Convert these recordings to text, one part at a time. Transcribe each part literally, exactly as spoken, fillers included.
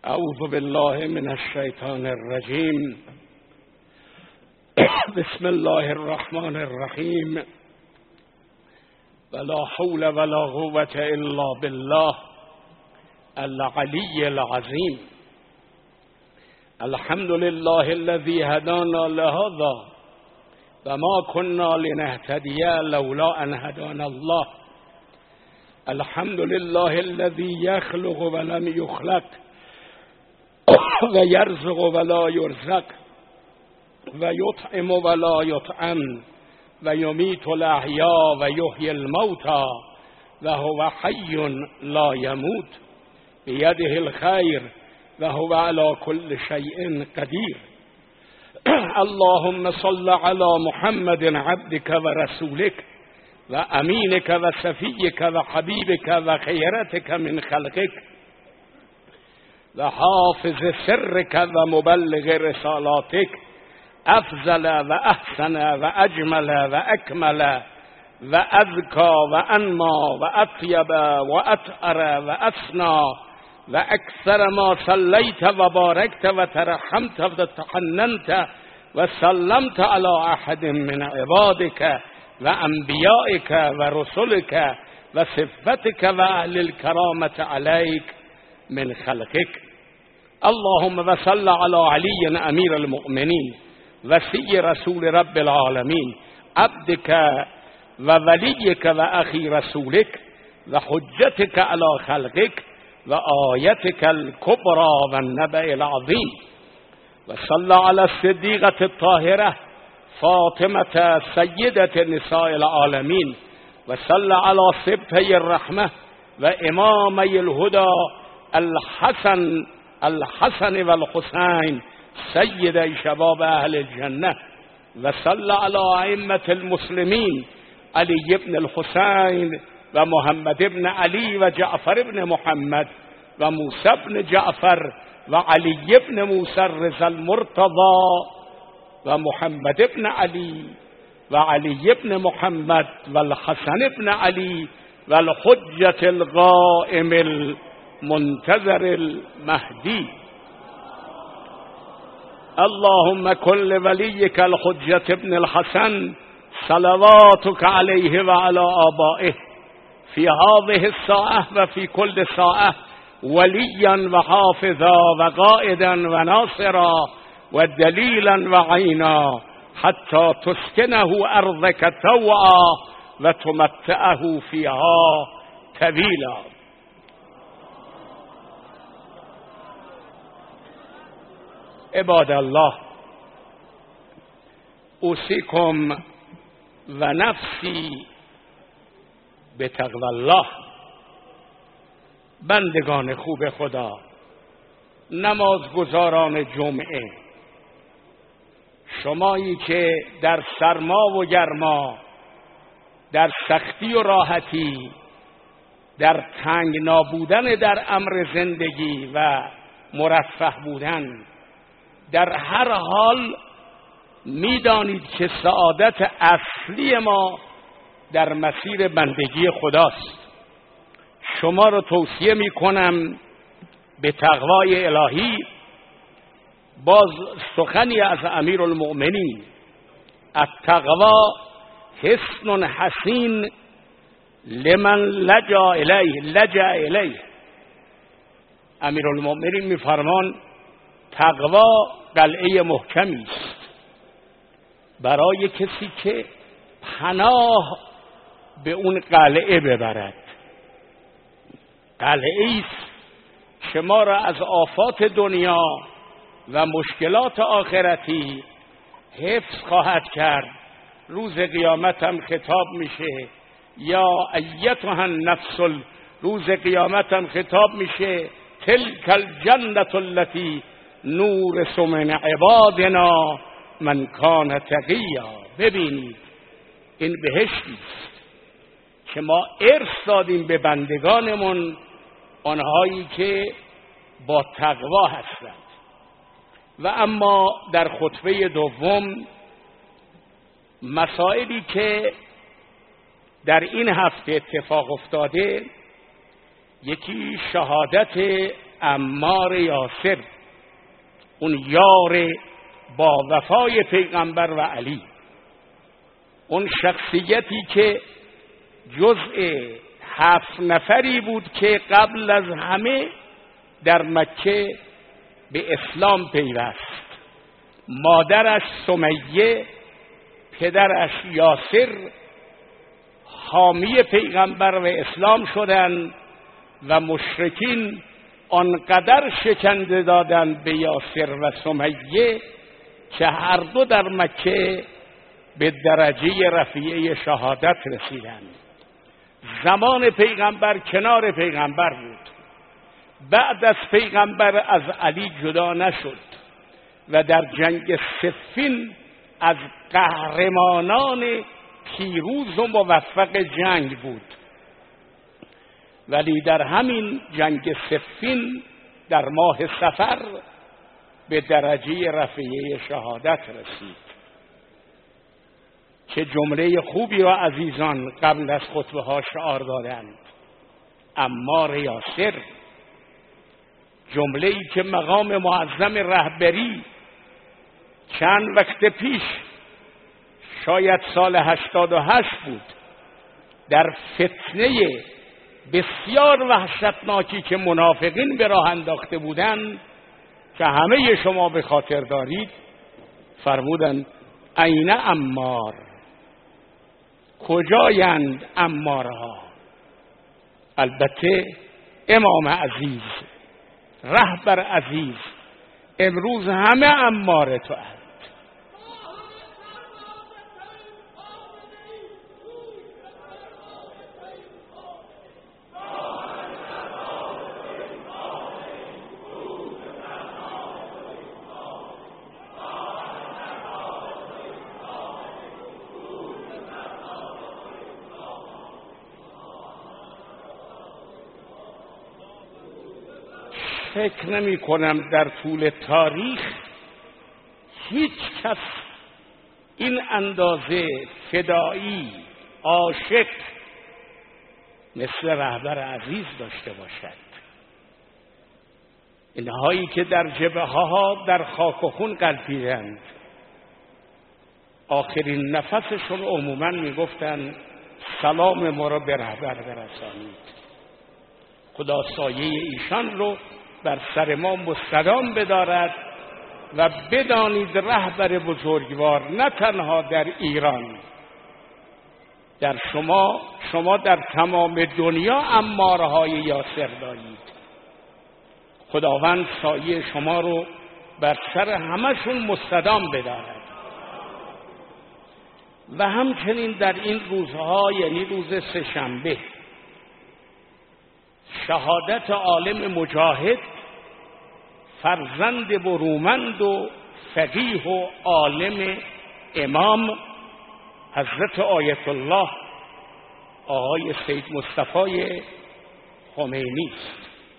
اعوذ بالله من الشیطان الرجیم. بسم الله الرحمن الرحیم. ولا حول ولا قوة الا بالله العلی العظیم. الحمد لله الذي هدانا لهذا وما كنا لنهتدي لولا ان هدانا الله. الحمد لله الذي يخلق ولم يخلق و یرزق ولا یرزق و یطعم ولا یطعم و یمیت الاحیا و یحیی الموتى و هو حی لا یموت بیده الخیر و هو علی كل شیء قدیر. اللهم صل علی محمد عبدك و رسولك و امینك و صفیك و حبیبك و خیرتك من خلقك و حافظ سرك و مبلغ رسالاتك افضل و احسن و اجمل و اکمل و اذکا و انما و اطیب و اطهر و اسنا و اکثر ما صلیت و بارکت و ترحمت و تحننت و سلمت على احد من عبادك و انبیائك و رسولك و صفتك و اهل الكرامة عليك من خلقك. اللهم وصل على علي امير المؤمنين وسي رسول رب العالمين عبدك ووليك واخي رسولك وحجتك على خلقك وآيتك الكبرى والنبأ العظيم. وصل على الصديقة الطاهرة فاطمة سيدة نساء العالمين وصل على سبطي الرحمة وإمامي الهدى الحسن الحسن والحسين سيد شباب أهل الجنة. وصل على أئمة المسلمين علي بن الحسين ومحمد بن علي وجعفر بن محمد وموسى بن جعفر وعلي بن موسى الرضا المرتضى ومحمد بن علي وعلي بن محمد والحسن بن علي والحجة القائم المنتظر المهدي. اللهم كل وليك الحجة ابن الحسن صلواتك عليه وعلى آبائه في هذه الساعة وفي كل ساعة وليا وحافظا وقائدا وناصرا ودليلا وعينا حتى تسكنه أرضك طوعا وتمتعه فيها طويلا. عباد الله، اوصیکم و نفسی به تقوی الله. بندگان خوب خدا، نمازگزاران جمعه، شمایی که در سرما و گرما، در سختی و راحتی، در تنگنا بودن در امر زندگی و مرفه بودن، در هر حال میدانید که سعادت اصلی ما در مسیر بندگی خداست. شما رو توصیه می کنم به تقوای الهی. باز سخنی از امیر المؤمنین: التقوا حصن حصین لمن لجا الیه لجا الیه. امیر المؤمنین می فرمان تقوا قلعه محکمی است برای کسی که پناه به اون قلعه ببرد. قلعه است که ما را از آفات دنیا و مشکلات آخرتی حفظ خواهد کرد. روز قیامت هم خطاب میشه یا ایتها النفس، روز قیامت هم خطاب میشه تلک الجنة التي نورث من عبادنا من کان تقیا. ببینید این بهشتی است که ما ارث دادیم به بندگانمون، آنهایی که با تقوا هستند. و اما در خطبه دوم مسائلی که در این هفته اتفاق افتاده، یکی شهادت عمار یاسر، اون یار با وفای پیغمبر و علی، اون شخصیتی که جزء هفت نفری بود که قبل از همه در مکه به اسلام پیوست. مادرش سمیه، پدرش یاسر حامی پیغمبر و اسلام شدند و مشرکین آنقدر شکنجه دادند به یاسر و سمیه که هر دو در مکه به درجه رفیعه شهادت رسیدند. زمان پیغمبر کنار پیغمبر بود، بعد از پیغمبر از علی جدا نشد و در جنگ صفین از قهرمانان پیروز و موفق جنگ بود، ولی در همین جنگ صفین در ماه صفر به درجه رفیعه شهادت رسید. چه جمله خوبی را عزیزان قبل از خطبه ها شعار دادند. عمار یاسر، جمله‌ای که مقام معظم رهبری چند وقت پیش، شاید سال هشتاد و هشت بود، در فتنه بسیار وحشتناکی که منافقین به راه انداخته بودند که همه شما به خاطر دارید، فرمودند این عمار، کجایند عمارها؟ البته امام عزیز، رهبر عزیز، امروز همه عمار تو هست. فکر نمی کنم در طول تاریخ هیچ کس این اندازه فدایی عاشق مثل رهبر عزیز داشته باشد. اینهایی که در جبهه ها در خاک و خون قلپیدند، آخرین نفسشون عموما میگفتن سلام ما را به رهبر برسانید، خدا سایه ایشان رو بر سر ما مستدام بدارد و بدانید رهبر بزرگوار نه تنها در ایران، در شما شما در تمام دنیا عمارهای یاسر دارید. خداوند سایه شما رو بر سر همشون مستدام بدارد. و همچنین در این روزها، یعنی روز سه‌شنبه، شهادت عالم مجاهد، فرزند برومند و فقیه و عالم امام حضرت آیت الله آقای سید مصطفی خمینی است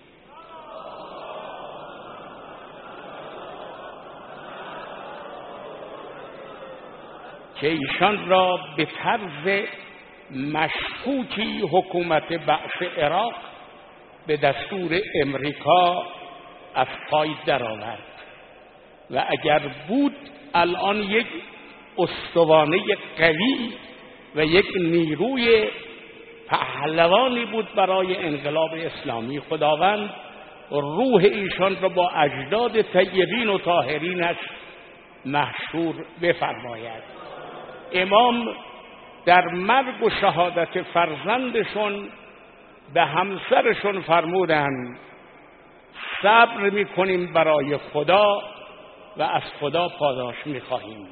که ایشان را به طرز مشکوکی حکومت بعث عراق به دستور امریکا از پای درآورد و اگر بود الان یک استوانه قوی و یک نیروی پهلوانی بود برای انقلاب اسلامی. خداوند روح ایشان را با اجداد طیبین و طاهرینش محشور بفرماید. امام در مرگ و شهادت فرزندشون به همسرشون فرمودند صبر میکنیم برای خدا و از خدا پاداش میخواهیم.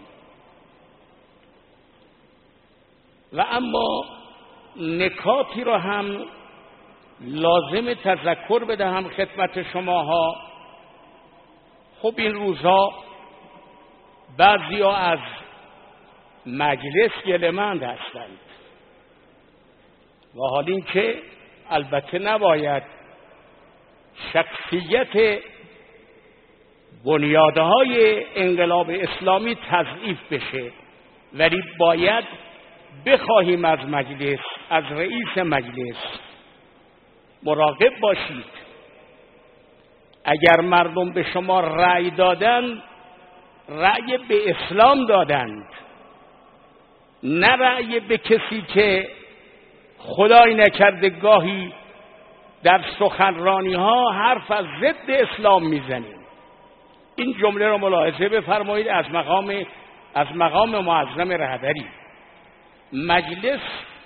و اما نکاتی را هم لازم تذکر بدهم خدمت شماها. خب این روزها بعضیا از مجلس گله‌مند هستند و حال این که البته نباید شخصیت بنیادهای انقلاب اسلامی تضعیف بشه، ولی باید بخواهیم از مجلس، از رئیس مجلس مراقب باشید اگر مردم به شما رأی دادند، رأی به اسلام دادند، نه رأی به کسی که خدای نکرده گاهی در سخنرانی ها حرف از ضد اسلام میزنیم. این جمله را ملاحظه بفرمایید از مقام از مقام معظم رهبری. مجلس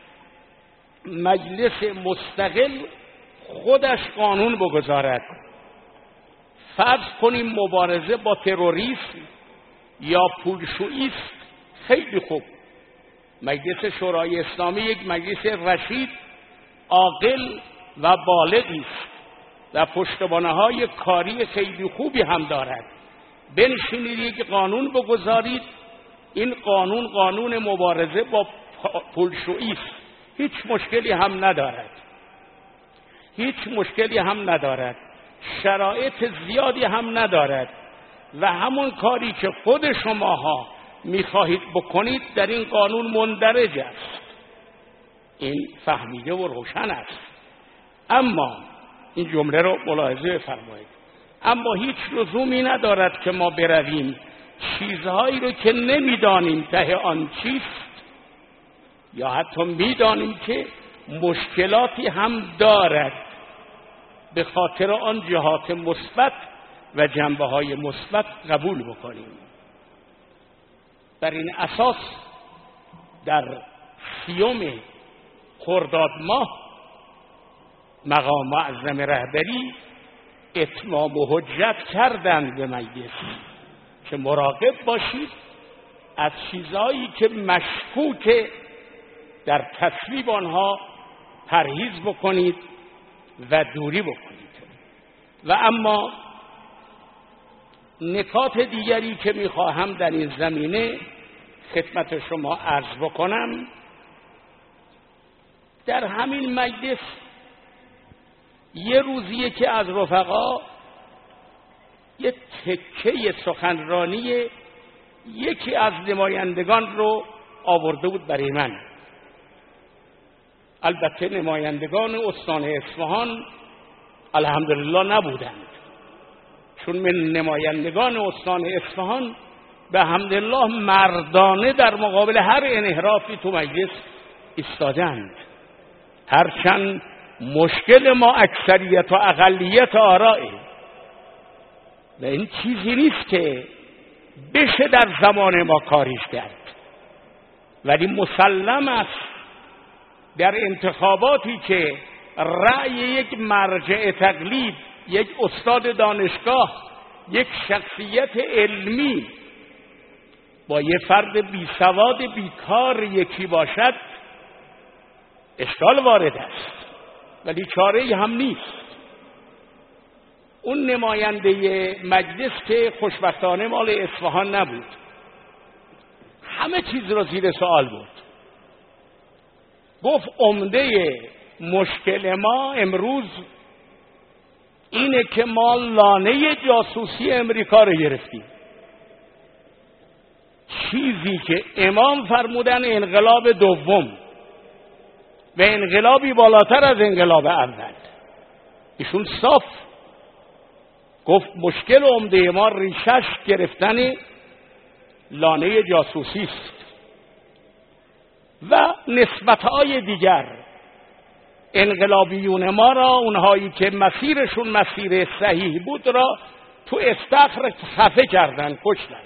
مجلس مستقل خودش قانون بگذارد. فرض کنیم مبارزه با تروریسم یا پولشویی است، خیلی خوب. مجلس شورای اسلامی یک مجلس رشید، عاقل و بالغی است و پشتوانه‌های کاری خیلی خوبی هم دارد. بنشینید یک قانون بگذارید، این قانون قانون مبارزه با پولشویی است، هیچ مشکلی هم ندارد، هیچ مشکلی هم ندارد، شرایط زیادی هم ندارد و همون کاری که خود شماها میخواهید بکنید در این قانون مندرج است. این فهمیده و روشن است. اما این جمله رو ملاحظه فرمایید، اما هیچ لزومی ندارد که ما برویم چیزهایی رو که نمیدانیم ته آن چیست، یا حتی میدانیم که مشکلاتی هم دارد، به خاطر آن جهات مثبت و جنبه‌های مثبت قبول بکنیم. بر این اساس در سیوم خرداد ماه مقام معظم رهبری اتمام و حجت کردند به مجلس که مراقب باشید از چیزهایی که مشکوک در تصویب آنها پرهیز بکنید و دوری بکنید. و اما نکات دیگری که میخواهم در این زمینه خدمت شما عرض بکنم، در همین مجلس یه روزیه که از رفقا یه تکه سخنرانی یکی از نمایندگان رو آورده بود برای من. البته نمایندگان استان اصفهان الحمدلله نبودند، چون من نمایندگان استان اصفهان به حمدالله مردانه در مقابل هر انحرافی تو مجلس ایستادند. هرچند مشکل ما اکثریت و اقلیت آرائه و این چیزی نیست که بشه در زمان ما کاریش کرد، ولی مسلم است در انتخاباتی که رأی یک مرجع تقلید، یک استاد دانشگاه، یک شخصیت علمی با یه فرد بی سواد بیکار یکی باشد اشکال وارد است، ولی چاره‌ای هم نیست. اون نماینده مجلس که خوشبختانه مال اصفهان نبود، همه چیز را زیر سوال بود. گفت عمده مشکل ما امروز اینه که ما لانه جاسوسی امریکا رو گرفتیم. چیزی که امام فرمودن انقلاب دوم و انقلابی بالاتر از انقلاب اول، ایشون صاف گفت مشکل عمده ما ریشش گرفتن لانه جاسوسی است و نسبت‌های دیگر. انقلابیون ما را، اونهایی که مسیرشون مسیر صحیح بود، را تو استخر خفه کردن، کشتند.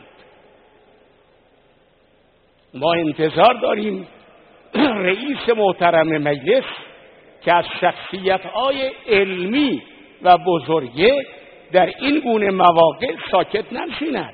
ما انتظار داریم رئیس محترم مجلس که از شخصیت‌های علمی و بزرگه در این گونه مواقع ساکت ننشیند.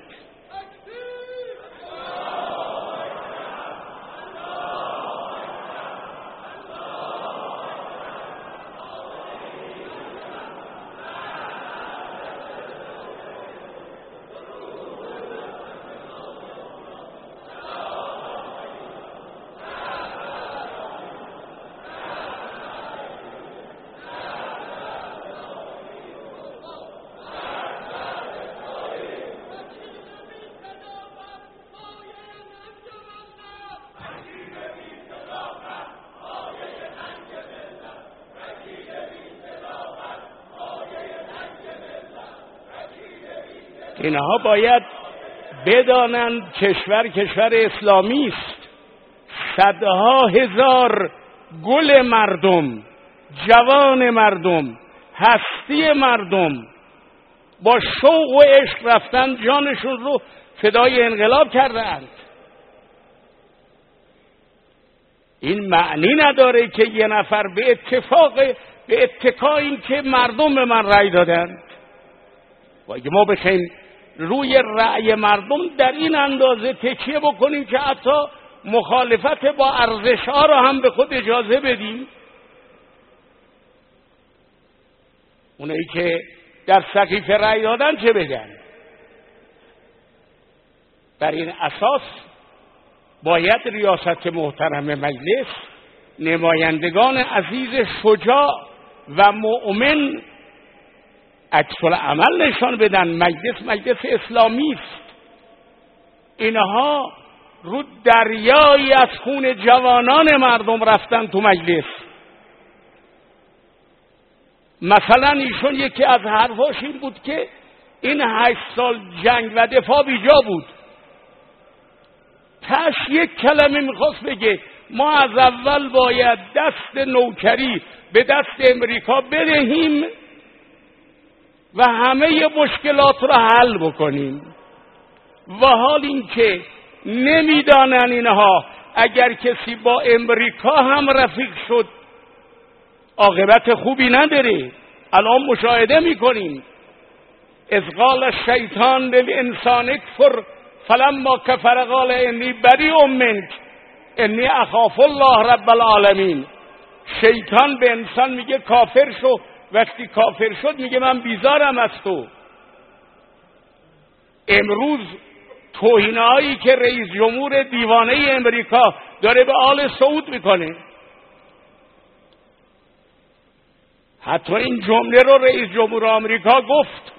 اینها باید بدانند کشور کشور اسلامی است. صدها هزار گل مردم، جوان مردم، هستی مردم با شوق و عشق رفتن جانشون رو فدای انقلاب کردند. این معنی نداره که یه نفر به اتفاق به اتکا این که مردم به من رأی دادند و اگه ما بخوایم روی رأی مردم در این اندازه تکیه بکنیم که حتی مخالفت با ارزش‌ها را هم به خود اجازه بدیم، اونایی که در سقیفه رأی دادن چه بگن؟ بر این اساس باید ریاست محترم مجلس نمایندگان عزیز شجاع و مؤمن عکس العمل نشان بدن. مجلس مجلس اسلامی است. اینها رو دریایی از خون جوانان مردم رفتن تو مجلس. مثلا ایشون یکی از حرفاش این بود که این هشت سال جنگ و دفاع بیجا بود. تاش یک کلمه میخواست بگه ما از اول باید دست نوکری به دست امریکا بدهیم و همه مشکلات را حل بکنیم. و حال این که نمیدانن اینها اگر کسی با امریکا هم رفیق شد عاقبت خوبی نداره. الان مشاهده میکنیم اذ قال الشیطان للانسان اکفر فلما کفر قال انی بریء منک انی اخاف الله رب العالمین. شیطان به انسان میگه کافر شو، وقتی کافر شد میگه من بیزارم از تو. امروز توهینایی که رئیس جمهور دیوانه امریکا داره به آل سعود میکنه، حتی این جمله رو رئیس جمهور آمریکا گفت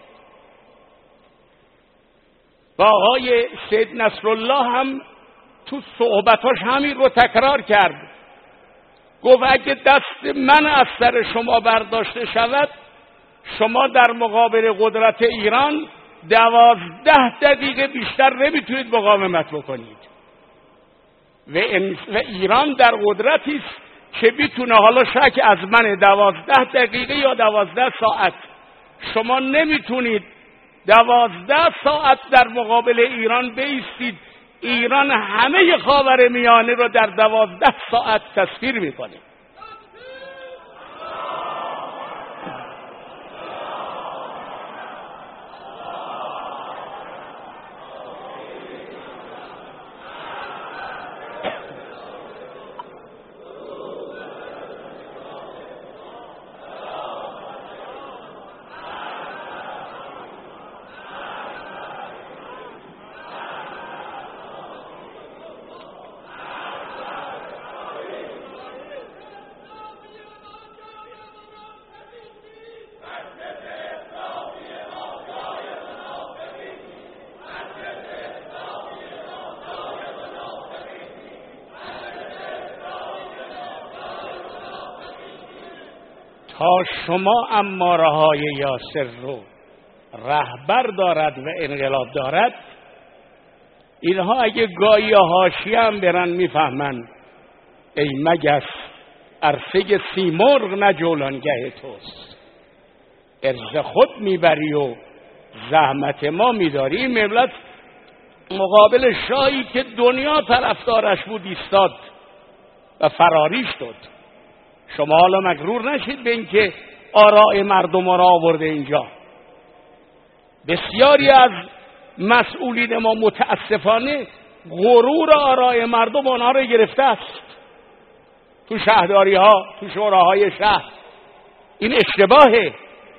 و آقای سید نصرالله هم تو صحبتاش همین رو تکرار کرد. گفت اگه دست من از سر شما برداشته شود شما در مقابل قدرت ایران دوازده دقیقه بیشتر نمیتونید مقاومت بکنید و, و ایران در قدرتی است که میتونه، حالا شک از من، دوازده دقیقه یا دوازده ساعت. شما نمیتونید دوازده ساعت در مقابل ایران بایستید. ایران همه خاورمیانه رو در دوازده ساعت تسخیر میکنه. تا شما اماره های یاسر رو رهبر دارد و انقلاب دارد، اینها اگه گاهی حاشیه هم برن میفهمن ای مگس عرصه سیمرغ نه جولانگه توست. ارز خود میبری و زحمت ما میداری. این ملت مقابل شاهی که دنیا طرفدارش بود ایستاد و فراریش داد. شما حالا مغرور نشید به اینکه آراء مردم را آورده اینجا. بسیاری از مسئولین ما متاسفانه غرور آراء مردم آنها را گرفته است. تو شهرداری ها، تو شوراهای شهر این اشتباهه.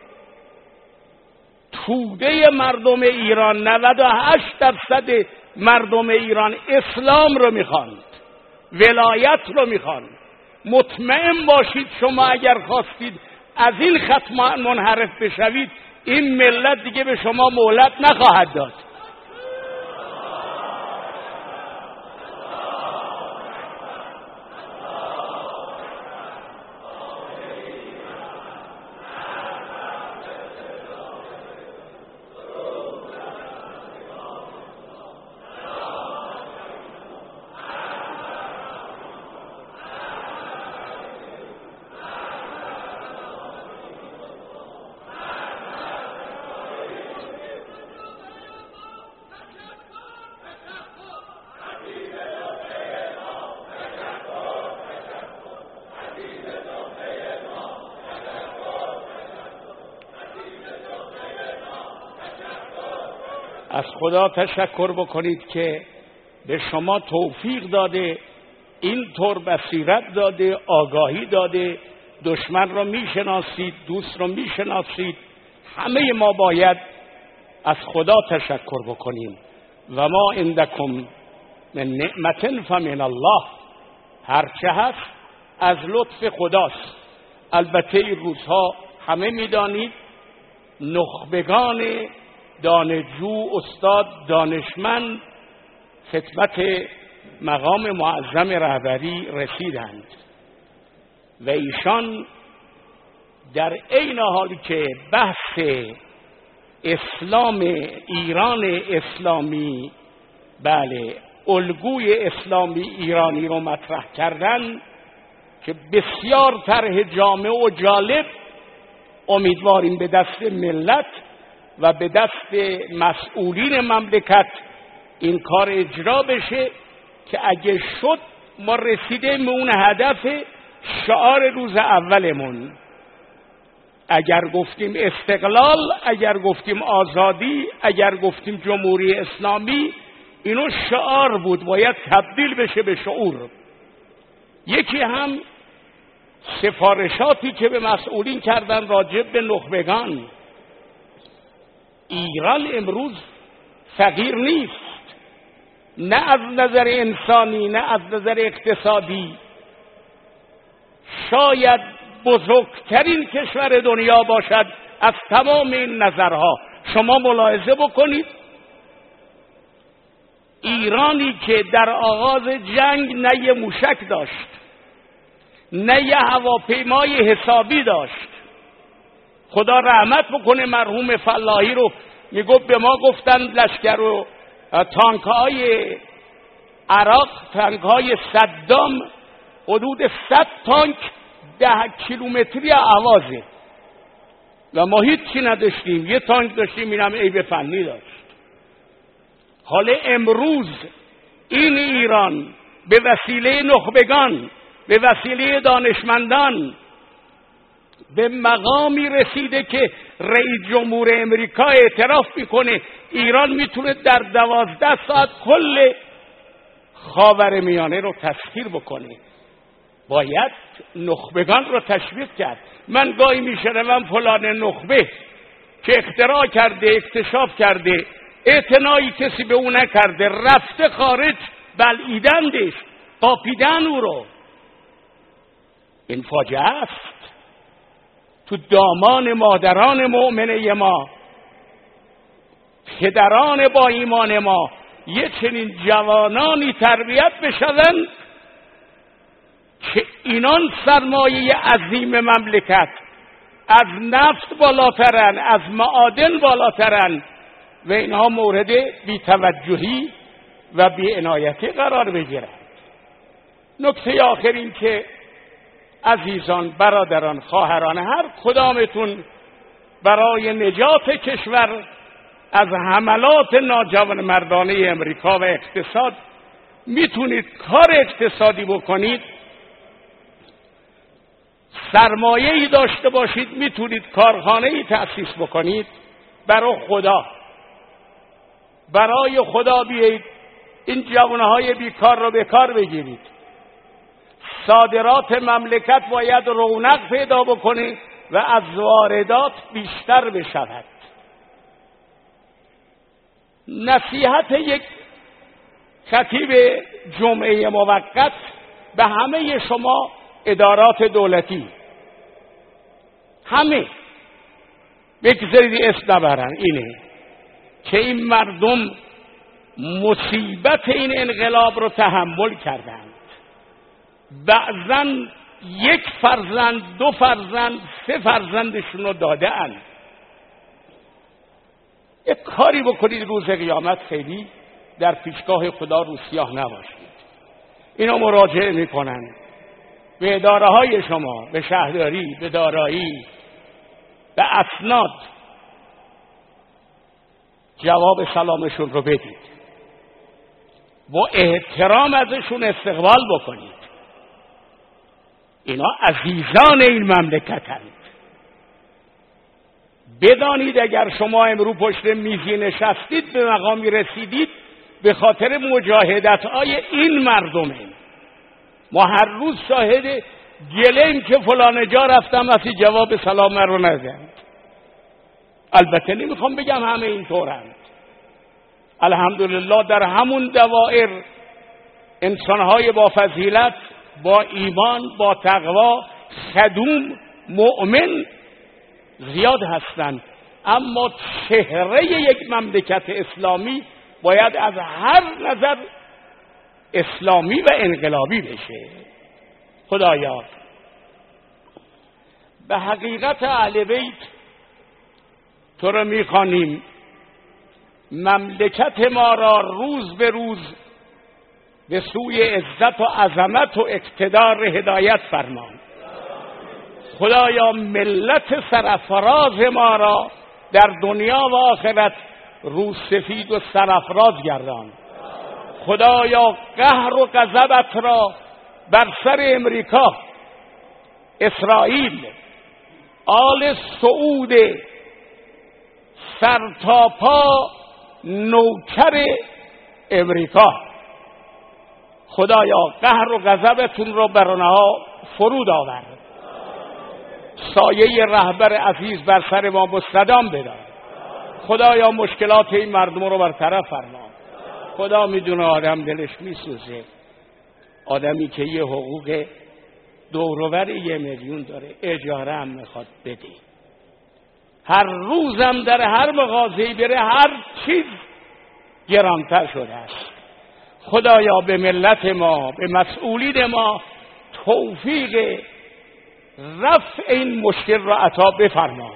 توده مردم ایران، نود و هشت درصد مردم ایران اسلام رو میخواند، ولایت رو میخواند. مطمئن باشید شما اگر خواستید از این خط منحرف بشوید این ملت دیگه به شما مهلت نخواهد داد. از خدا تشکر بکنید که به شما توفیق داده، اینطور بصیرت داده، آگاهی داده، دشمن را میشناسید، دوست را میشناسید. همه ما باید از خدا تشکر بکنیم. و ما عندکم من نعمت فمن الله، هرچه هست از لطف خداست. البته این روزها همه میدانید نخبگان دانشجو، استاد، دانشمند خدمت مقام معظم رهبری رسیدند و ایشان در عین حالی که بحث اسلام ایران اسلامی، بله الگوی اسلامی ایرانی رو مطرح کردن که بسیار طرح جامع و جالب، امیدواریم به دست ملت و به دست مسئولین مملکت این کار اجرا بشه که اگه شد ما رسیدیم به اون هدف شعار روز اولمون. اگر گفتیم استقلال، اگر گفتیم آزادی، اگر گفتیم جمهوری اسلامی، اینو شعار بود، باید تبدیل بشه به شعور. یکی هم سفارشاتی که به مسئولین کردن راجب به نخبگان. ایران امروز فقیر نیست، نه از نظر انسانی نه از نظر اقتصادی. شاید بزرگترین کشور دنیا باشد از تمام این نظرها. شما ملاحظه بکنید ایرانی که در آغاز جنگ نه یه موشک داشت، نه یه هواپیمای حسابی داشت. خدا رحمت بکنه مرحوم فلاحی رو، میگفت به ما گفتن لشکر و تانک های عراق، تانک های صدام، حدود صد تانک ده کیلومتری آوازه و ما هیچی نداشتیم، یه تانک داشتیم، اینم عیب فنی داشت. حالا امروز این ایران به وسیله نخبگان، به وسیله دانشمندان به مقامی رسیده که رئیس جمهور امریکا اعتراف میکنه ایران میتونه در دوازده ساعت کل خاورمیانه رو تسخیر بکنه. باید نخبگان رو تشویق کرد. من گاهی میشنوم فلان نخبه که اختراع کرده، اکتشاف کرده، اعتنایی کسی به اون نکرده، رفته خارج، بلعیدندش، قاپیدن او رو. این فاجعه است. تو دامان مادران مؤمنه ما، پدران با ایمان ما، یه چنین جوانانی تربیت بشوند که اینان سرمایه عظیم مملکت، از نفت بالاترن، از معادن بالاترن و اینها مورد بی‌توجهی و بی‌عنایتی قرار بگیرند. نکته آخر این که عزیزان، برادران، خواهران، هر کدامتون برای نجات کشور از حملات ناجوانمردانه امریکا و اقتصاد میتونید کار اقتصادی بکنید، سرمایه‌ای داشته باشید، میتونید کارخانه‌ای تأسیس بکنید، برای خدا برای خدا بیایید این جوانهای بیکار رو به کار بگیرید. صادرات مملکت باید رونق پیدا بکنه و از واردات بیشتر بشود. نصیحت یک خطیب جمعه موقت به همه شما ادارات دولتی، همه بگذارید اسم نبرن، اینه که این مردم مصیبت این انقلاب رو تحمل کردند. بعضا یک فرزند، دو فرزند، سه فرزندشون رو داده اند. یک کاری بکنید روز قیامت خیلی در پیشگاه خدا رو سیاه نباشید. اینا مراجعه میکنن به اداره های شما، به شهرداری، به دارایی، به اسناد، جواب سلامشون رو بدید، با احترام ازشون استقبال بکنید. اینا عزیزان این مملکتند. بدانید اگر شما امروز پشت میزی نشستید به مقامی رسیدید به خاطر مجاهدت های این مردمه. ما هر روز شاهد گلیم که فلان جا رفتم وقتی جواب سلام رو ندن. البته نمیخوام بگم همه اینطورند. الحمدلله در همون دوائر انسانهای با فضیلت، با ایمان، با تقوا، خدوم، مؤمن زیاد هستند، اما چهره یک مملکت اسلامی باید از هر نظر اسلامی و انقلابی بشه. خدایا به حقیقت اهل بیت تو رو میخوانیم مملکت ما را روز به روز به سوی عزت و عظمت و اقتدار هدایت فرمان. خدایا ملت سرفراز ما را در دنیا و آخرت روسفید و سرفراز گردان. خدایا قهر و غضبت را بر سر امریکا، اسرائیل، آل سعود سرتاپا نوکر امریکا، خدایا قهر و غضبتون رو بر آنها فرود آور. سایه رهبر عزیز بر سر ما مستدام بدار. خدایا مشکلات این مردم رو برطرف فرما. خدا میدونه آدم دلش میسوزه، آدمی که یه حقوق دوروبر یه میلیون داره اجاره هم میخواد بده، هر روزم در هر مغازه‌ای بره هر چیز گرانتر شده است. خدایا به ملت ما، به مسئولین ما توفیق رفع این مشکل را عطا بفرما.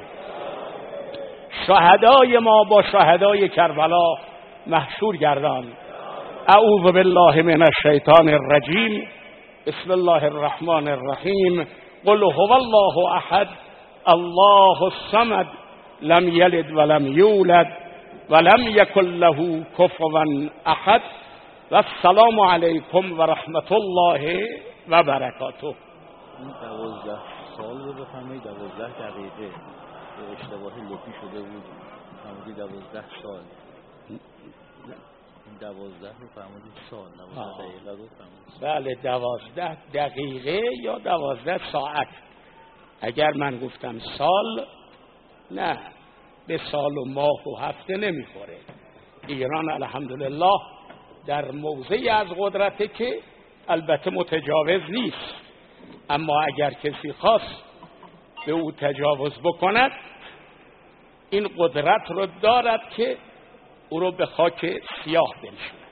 شهدای ما با شهدای کربلا محشور گردان. اعوذ بالله من الشیطان الرجیم. بسم الله الرحمن الرحیم. قل هو الله احد الله الصمد لم یلد ولم یولد ولم یکن له کفوا احد. و السلام علیکم و رحمت الله و برکاته. این دوازده سال رو بفهمید، دوازده دقیقه به اشتباه لپی شده بود، فهمیدی دوازده سال. این دوازده رو فهمیدی سال، دوازده دقیقه رو فهمیدی. بله، دوازده دقیقه یا دوازده ساعت. اگر من گفتم سال، نه، به سال و ماه و هفته نمیخوره. ایران الحمدلله در موضعی از قدرته که البته متجاوز نیست، اما اگر کسی خواست به او تجاوز بکند این قدرت رو دارد که او رو به خاک سیاه بنشاند.